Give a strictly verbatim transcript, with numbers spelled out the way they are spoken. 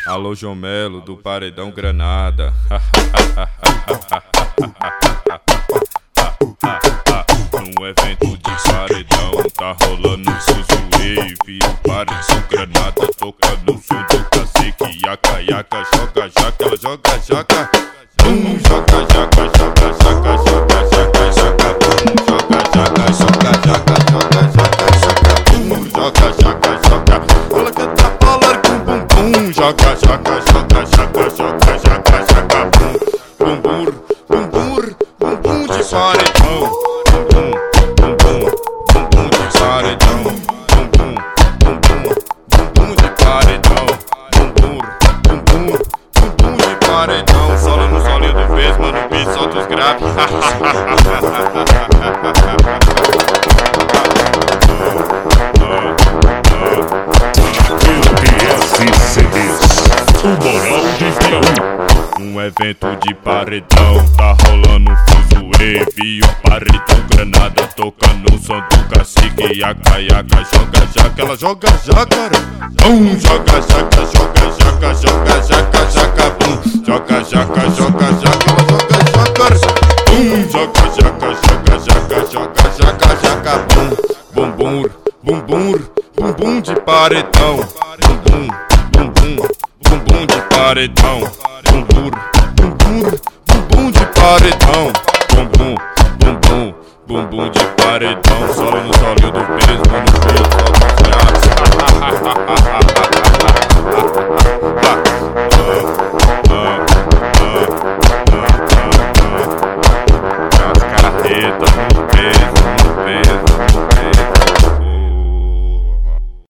Alô, João Melo do Paredão Granada. Num evento de paredão tá rolando um suzuê. Vi o Paredão Granada tocando o som do cacique. Yaca, yaca, joga, jaca, ela joga, jaca. Bum, joga, jaca, joga, jaca, joga, jaca, jaca. Bum, joga, jaca, joga, jaca, joga, jaca, jaca. Bum, joga, jaca, joga. Ela canta bola com bum bum. Joga, jaca, joga, jaca, joga, jaca, jaca. Bum, bum, bum, bum, bum, bum, bum de paredão. Bum, bum, bum, bum, bum de paredão. Bum, bum, bum, bum, bum, bum de paredão. Bum, bum, bum, bum, bum, bum de paredão. Solo no solinho do peso, mano, o beat solta os graves. O Moral de Piauí. Um evento de paredão, tá rolando um fuzuê. Vi o Paredão Granada tocando o som do cacique. Yaca, yaca, joga, jaca, ela joga, jaca. Bum, joga, jaca, joga, jaca, joga, jaca, jaca. Bum, joga, jaca, joga, jaca, ela joga, jaca. Bum, joga, jaca, joga, jaca, joga, jaca, jaca. Bum, bum, bum, bum, bum, bum, bum de paredão. Bum, bum, bum, bum. Bumbum de paredão, bumbum, bumbum, bumbum de paredão, bumbum, bumbum, bumbum de paredão, solo no solinho do peso, mano,